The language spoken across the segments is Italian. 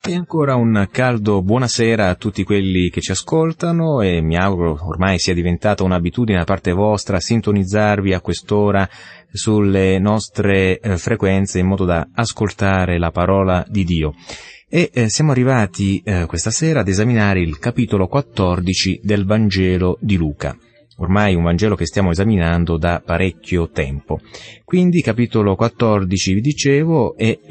E ancora un caldo buonasera a tutti quelli che ci ascoltano, e mi auguro ormai sia diventata un'abitudine da parte vostra sintonizzarvi a quest'ora sulle nostre frequenze in modo da ascoltare la parola di Dio. E siamo arrivati questa sera ad esaminare il capitolo 14 del Vangelo di Luca. Ormai un Vangelo che stiamo esaminando da parecchio tempo. Quindi capitolo 14, vi dicevo, e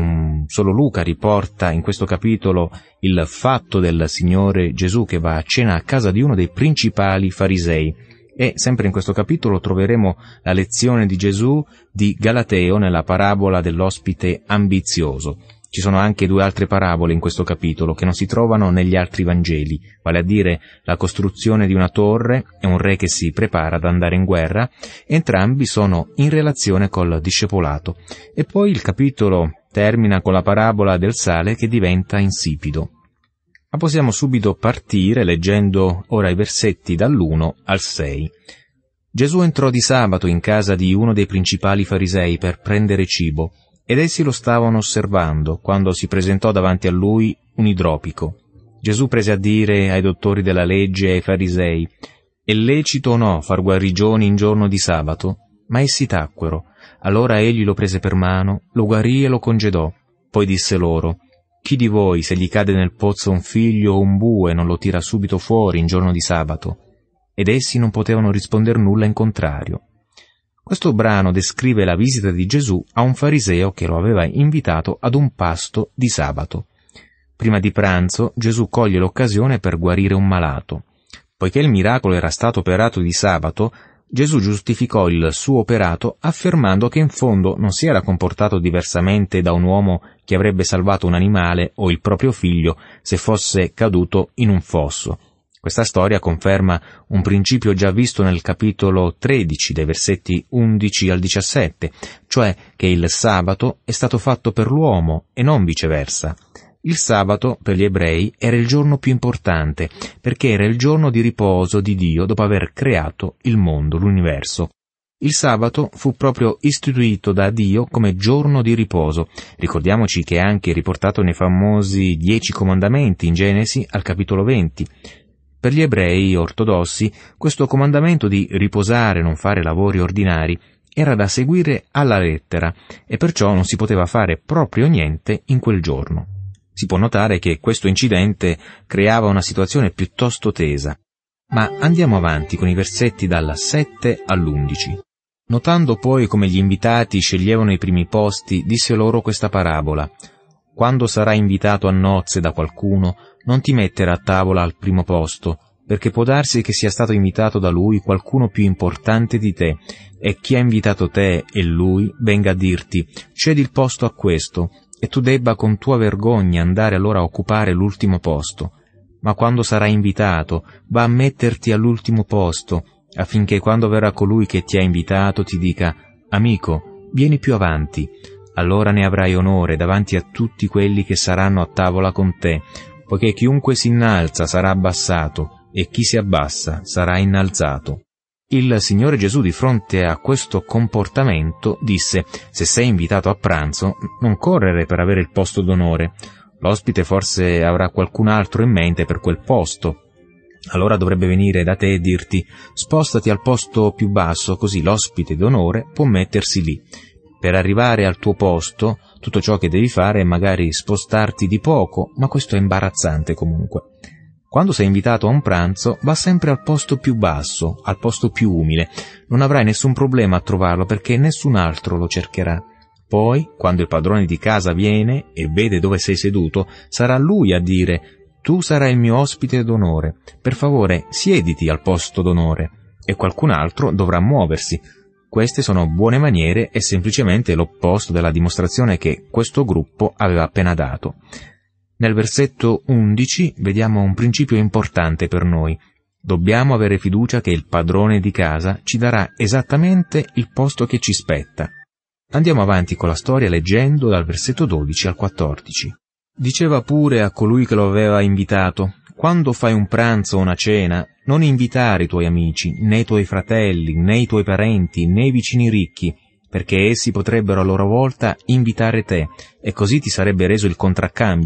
solo Luca riporta in questo capitolo il fatto del Signore Gesù che va a cena a casa di uno dei principali farisei. E sempre in questo capitolo troveremo la lezione di Gesù di Galateo nella parabola dell'ospite ambizioso. Ci sono anche due altre parabole in questo capitolo che non si trovano negli altri Vangeli, vale a dire la costruzione di una torre e un re che si prepara ad andare in guerra. Entrambi sono in relazione col discepolato. E poi il capitolo termina con la parabola del sale che diventa insipido. Ma possiamo subito partire leggendo ora i versetti dall'1 al 6. Gesù entrò di sabato in casa di uno dei principali farisei per prendere cibo, ed essi lo stavano osservando, quando si presentò davanti a lui un idropico. Gesù prese a dire ai dottori della legge e ai farisei: «È lecito o no far guarigioni in giorno di sabato?» Ma essi tacquero. Allora egli lo prese per mano, lo guarì e lo congedò. Poi disse loro: «Chi di voi, se gli cade nel pozzo un figlio o un bue, non lo tira subito fuori in giorno di sabato?» Ed essi non potevano risponder nulla in contrario. Questo brano descrive la visita di Gesù a un fariseo che lo aveva invitato ad un pasto di sabato. Prima di pranzo Gesù coglie l'occasione per guarire un malato. Poiché il miracolo era stato operato di sabato, Gesù giustificò il suo operato affermando che in fondo non si era comportato diversamente da un uomo che avrebbe salvato un animale o il proprio figlio se fosse caduto in un fosso. Questa storia conferma un principio già visto nel capitolo 13, dai versetti 11 al 17, cioè che il sabato è stato fatto per l'uomo e non viceversa. Il sabato, per gli ebrei, era il giorno più importante, perché era il giorno di riposo di Dio dopo aver creato il mondo, l'universo. Il sabato fu proprio istituito da Dio come giorno di riposo. Ricordiamoci che è anche riportato nei famosi 10 comandamenti in Genesi al capitolo 20. Per gli ebrei ortodossi, questo comandamento di riposare e non fare lavori ordinari era da seguire alla lettera, e perciò non si poteva fare proprio niente in quel giorno. Si può notare che questo incidente creava una situazione piuttosto tesa. Ma andiamo avanti con i versetti dal 7 all'11. Notando poi come gli invitati sceglievano i primi posti, disse loro questa parabola: «Quando sarai invitato a nozze da qualcuno, non ti mettere a tavola al primo posto, perché può darsi che sia stato invitato da lui qualcuno più importante di te, e chi ha invitato te e lui venga a dirti: cedi il posto a questo, e tu debba con tua vergogna andare allora a occupare l'ultimo posto. Ma quando sarai invitato, va a metterti all'ultimo posto, affinché quando verrà colui che ti ha invitato ti dica: amico, vieni più avanti. Allora ne avrai onore davanti a tutti quelli che saranno a tavola con te, poiché chiunque si innalza sarà abbassato, e chi si abbassa sarà innalzato». Il Signore Gesù, di fronte a questo comportamento, disse: «Se sei invitato a pranzo, non correre per avere il posto d'onore. L'ospite forse avrà qualcun altro in mente per quel posto. Allora dovrebbe venire da te e dirti: spostati al posto più basso, così l'ospite d'onore può mettersi lì. Per arrivare al tuo posto, tutto ciò che devi fare è magari spostarti di poco, ma questo è imbarazzante comunque. Quando sei invitato a un pranzo, va sempre al posto più basso, al posto più umile. Non avrai nessun problema a trovarlo perché nessun altro lo cercherà. Poi, quando il padrone di casa viene e vede dove sei seduto, sarà lui a dire: tu sarai il mio ospite d'onore. Per favore, siediti al posto d'onore. E qualcun altro dovrà muoversi. Queste sono buone maniere e semplicemente l'opposto della dimostrazione che questo gruppo aveva appena dato. Nel versetto 11 vediamo un principio importante per noi. Dobbiamo avere fiducia che il padrone di casa ci darà esattamente il posto che ci spetta. Andiamo avanti con la storia leggendo dal versetto 12 al 14. Diceva pure a colui che lo aveva invitato: quando fai un pranzo o una cena, non invitare i tuoi amici, né i tuoi fratelli, né i tuoi parenti, né i vicini ricchi, perché essi potrebbero a loro volta invitare te, e così ti sarebbe reso il contraccambio.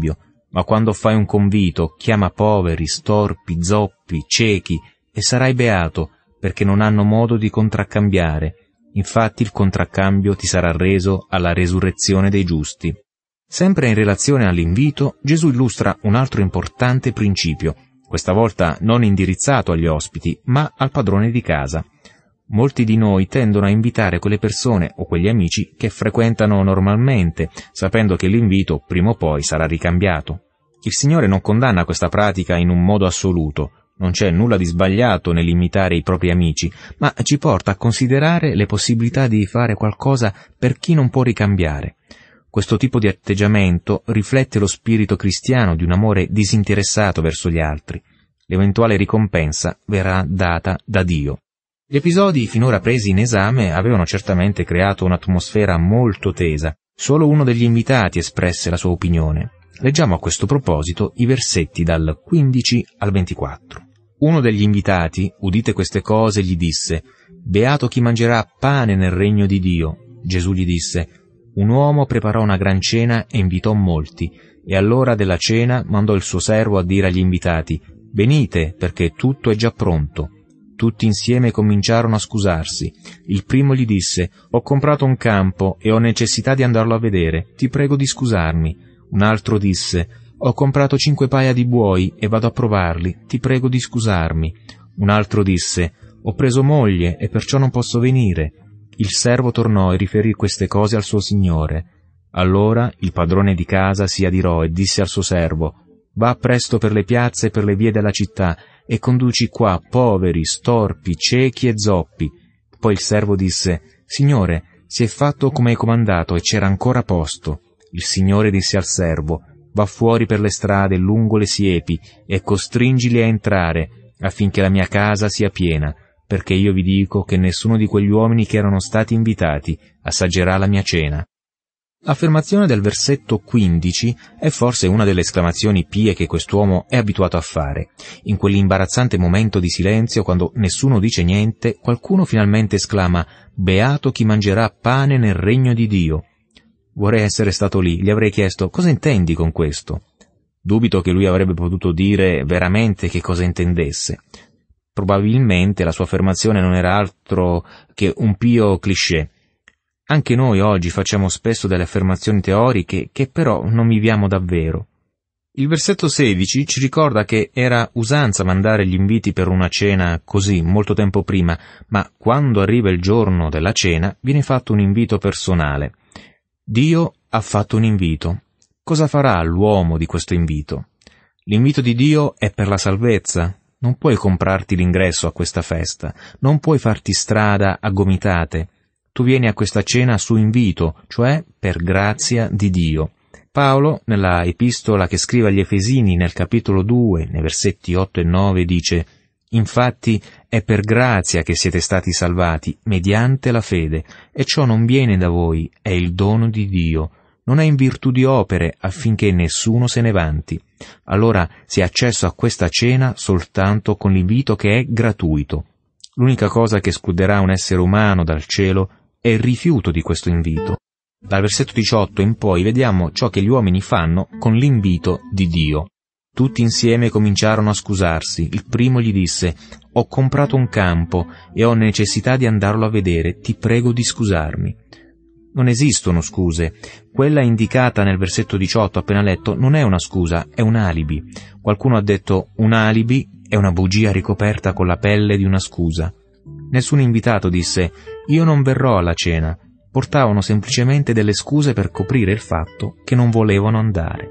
Ma quando fai un convito, chiama poveri, storpi, zoppi, ciechi, e sarai beato, perché non hanno modo di contraccambiare. Infatti il contraccambio ti sarà reso alla resurrezione dei giusti. Sempre in relazione all'invito, Gesù illustra un altro importante principio, questa volta non indirizzato agli ospiti, ma al padrone di casa. Molti di noi tendono a invitare quelle persone o quegli amici che frequentano normalmente, sapendo che l'invito prima o poi sarà ricambiato. Il Signore non condanna questa pratica in un modo assoluto, non c'è nulla di sbagliato nell'imitare i propri amici, ma ci porta a considerare le possibilità di fare qualcosa per chi non può ricambiare. Questo tipo di atteggiamento riflette lo spirito cristiano di un amore disinteressato verso gli altri. L'eventuale ricompensa verrà data da Dio. Gli episodi finora presi in esame avevano certamente creato un'atmosfera molto tesa. Solo uno degli invitati espresse la sua opinione. Leggiamo a questo proposito i versetti dal 15 al 24. Uno degli invitati, udite queste cose, gli disse: «Beato chi mangerà pane nel regno di Dio». Gesù gli disse: «Un uomo preparò una gran cena e invitò molti, e all'ora della cena mandò il suo servo a dire agli invitati: venite, perché tutto è già pronto». Tutti insieme cominciarono a scusarsi. Il primo gli disse: «Ho comprato un campo e ho necessità di andarlo a vedere, ti prego di scusarmi». Un altro disse: «Ho comprato 5 paia di buoi e vado a provarli, ti prego di scusarmi». Un altro disse: «Ho preso moglie e perciò non posso venire». Il servo tornò e riferì queste cose al suo signore. Allora il padrone di casa si adirò e disse al suo servo: «Va presto per le piazze e per le vie della città e conduci qua poveri, storpi, ciechi e zoppi». Poi il servo disse: «Signore, si è fatto come hai comandato e c'era ancora posto». Il Signore disse al servo: «Va fuori per le strade lungo le siepi e costringili a entrare, affinché la mia casa sia piena, perché io vi dico che nessuno di quegli uomini che erano stati invitati assaggerà la mia cena». L'affermazione del versetto 15 è forse una delle esclamazioni pie che quest'uomo è abituato a fare. In quell'imbarazzante momento di silenzio, quando nessuno dice niente, qualcuno finalmente esclama: «Beato chi mangerà pane nel regno di Dio». Vorrei essere stato lì, gli avrei chiesto: «Cosa intendi con questo?» Dubito che lui avrebbe potuto dire veramente che cosa intendesse. Probabilmente la sua affermazione non era altro che un pio cliché. Anche noi oggi facciamo spesso delle affermazioni teoriche che però non viviamo davvero. Il versetto 16 ci ricorda che era usanza mandare gli inviti per una cena così molto tempo prima, ma quando arriva il giorno della cena viene fatto un invito personale. Dio ha fatto un invito. Cosa farà l'uomo di questo invito? L'invito di Dio è per la salvezza. Non puoi comprarti l'ingresso a questa festa, non puoi farti strada a gomitate. Tu vieni a questa cena su invito, cioè per grazia di Dio. Paolo, nella epistola che scrive agli Efesini nel capitolo 2, nei versetti 8 e 9, dice: «Infatti è per grazia che siete stati salvati, mediante la fede, e ciò non viene da voi, è il dono di Dio. Non è in virtù di opere, affinché nessuno se ne vanti». Allora si è accesso a questa cena soltanto con l'invito che è gratuito. L'unica cosa che escluderà un essere umano dal cielo è il rifiuto di questo invito. Dal versetto 18 in poi vediamo ciò che gli uomini fanno con l'invito di Dio. Tutti insieme cominciarono a scusarsi. Il primo gli disse: «Ho comprato un campo e ho necessità di andarlo a vedere, ti prego di scusarmi». Non esistono scuse. Quella indicata nel versetto 18 appena letto non è una scusa, è un alibi. Qualcuno ha detto: un alibi è una bugia ricoperta con la pelle di una scusa. Nessun invitato disse: «Io non verrò alla cena». Portavano semplicemente delle scuse per coprire il fatto che non volevano andare.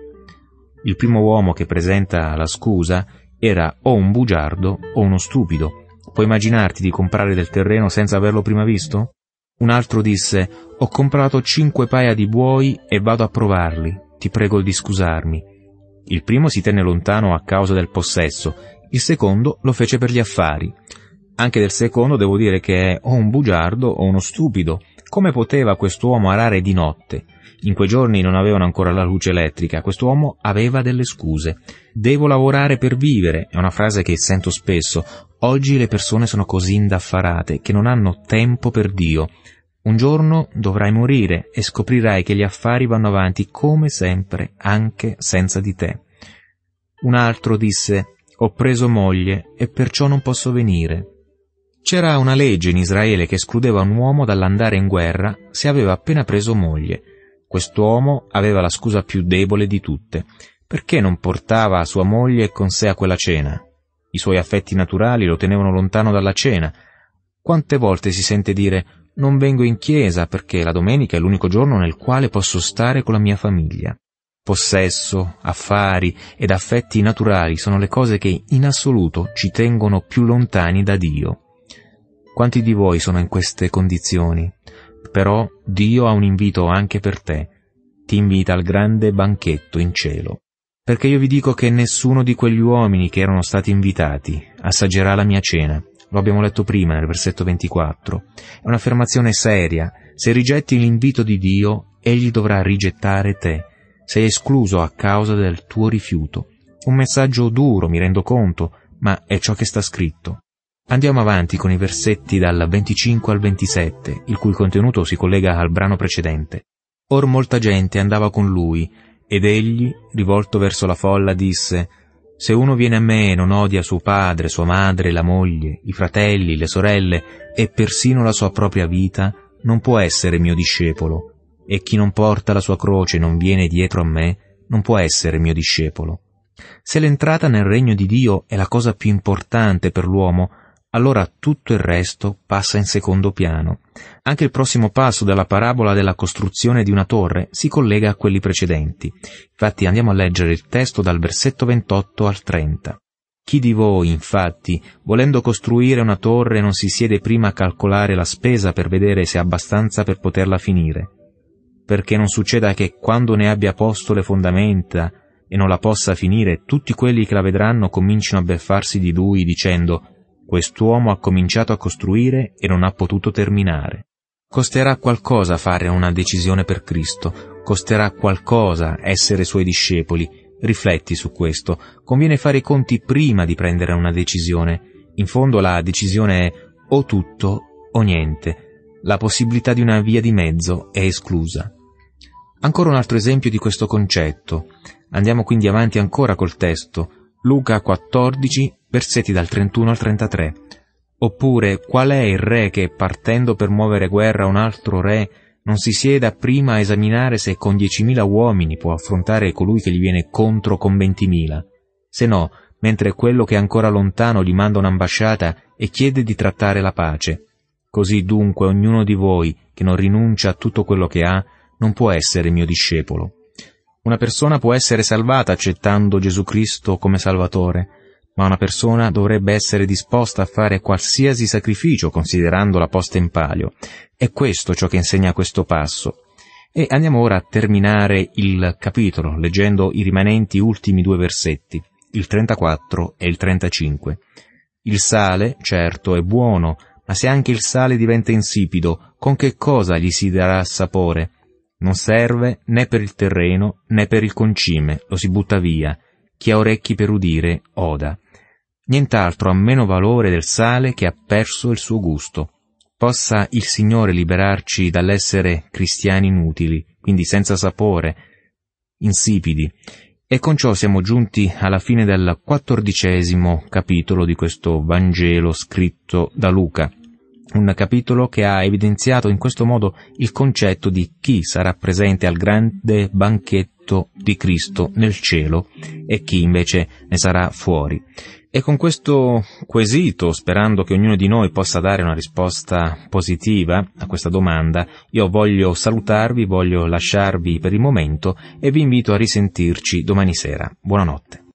Il primo uomo che presenta la scusa era o un bugiardo o uno stupido. Puoi immaginarti di comprare del terreno senza averlo prima visto? Un altro disse: «Ho comprato 5 paia di buoi e vado a provarli, ti prego di scusarmi». Il primo si tenne lontano a causa del possesso, il secondo lo fece per gli affari. Anche del secondo devo dire che è o un bugiardo o uno stupido. Come poteva quest'uomo arare di notte? In quei giorni non avevano ancora la luce elettrica, quest'uomo aveva delle scuse. «Devo lavorare per vivere» è una frase che sento spesso. Oggi le persone sono così indaffarate che non hanno tempo per Dio. Un giorno dovrai morire e scoprirai che gli affari vanno avanti come sempre, anche senza di te. Un altro disse: «Ho preso moglie e perciò non posso venire». C'era una legge in Israele che escludeva un uomo dall'andare in guerra se aveva appena preso moglie. Quest'uomo aveva la scusa più debole di tutte. Perché non portava sua moglie con sé a quella cena? I suoi affetti naturali lo tenevano lontano dalla cena. Quante volte si sente dire: «Non vengo in chiesa perché la domenica è l'unico giorno nel quale posso stare con la mia famiglia». Possesso, affari ed affetti naturali sono le cose che in assoluto ci tengono più lontani da Dio. Quanti di voi sono in queste condizioni? Però Dio ha un invito anche per te. Ti invita al grande banchetto in cielo. Perché io vi dico che nessuno di quegli uomini che erano stati invitati assaggerà la mia cena. Lo abbiamo letto prima nel versetto 24. È un'affermazione seria. Se rigetti l'invito di Dio, Egli dovrà rigettare te. Sei escluso a causa del tuo rifiuto. Un messaggio duro, mi rendo conto, ma è ciò che sta scritto. Andiamo avanti con i versetti dal 25 al 27, il cui contenuto si collega al brano precedente. Or molta gente andava con lui, ed egli, rivolto verso la folla, disse: «Se uno viene a me e non odia suo padre, sua madre, la moglie, i fratelli, le sorelle e persino la sua propria vita, non può essere mio discepolo. E chi non porta la sua croce e non viene dietro a me, non può essere mio discepolo». Se l'entrata nel regno di Dio è la cosa più importante per l'uomo, allora tutto il resto passa in secondo piano. Anche il prossimo passo della parabola della costruzione di una torre si collega a quelli precedenti. Infatti andiamo a leggere il testo dal versetto 28 al 30. Chi di voi, infatti, volendo costruire una torre, non si siede prima a calcolare la spesa per vedere se ha abbastanza per poterla finire? Perché non succeda che quando ne abbia posto le fondamenta e non la possa finire, tutti quelli che la vedranno comincino a beffarsi di lui dicendo: «Quest'uomo ha cominciato a costruire e non ha potuto terminare». Costerà qualcosa fare una decisione per Cristo, costerà qualcosa essere suoi discepoli. Rifletti su questo. Conviene fare i conti prima di prendere una decisione. In fondo la decisione è o tutto o niente. La possibilità di una via di mezzo è esclusa. Ancora un altro esempio di questo concetto. Andiamo quindi avanti ancora col testo. Luca 14, versetti dal 31 al 33. Oppure, qual è il re che, partendo per muovere guerra a un altro re, non si sieda prima a esaminare se con 10.000 uomini può affrontare colui che gli viene contro con 20.000? Se no, mentre quello che è ancora lontano gli manda un'ambasciata e chiede di trattare la pace. Così dunque ognuno di voi, che non rinuncia a tutto quello che ha, non può essere mio discepolo. Una persona può essere salvata accettando Gesù Cristo come Salvatore, ma una persona dovrebbe essere disposta a fare qualsiasi sacrificio considerando la posta in palio. È questo ciò che insegna questo passo. E andiamo ora a terminare il capitolo, leggendo i rimanenti ultimi 2 versetti, il 34 e il 35. Il sale, certo, è buono, ma se anche il sale diventa insipido, con che cosa gli si darà sapore? Non serve né per il terreno né per il concime, lo si butta via. Chi ha orecchi per udire, oda. Nient'altro ha meno valore del sale che ha perso il suo gusto. Possa il Signore liberarci dall'essere cristiani inutili, quindi senza sapore, insipidi. E con ciò siamo giunti alla fine del 14° capitolo di questo Vangelo scritto da Luca. Un capitolo che ha evidenziato in questo modo il concetto di chi sarà presente al grande banchetto di Cristo nel cielo e chi invece ne sarà fuori. E con questo quesito, sperando che ognuno di noi possa dare una risposta positiva a questa domanda, io voglio salutarvi, voglio lasciarvi per il momento e vi invito a risentirci domani sera. Buonanotte.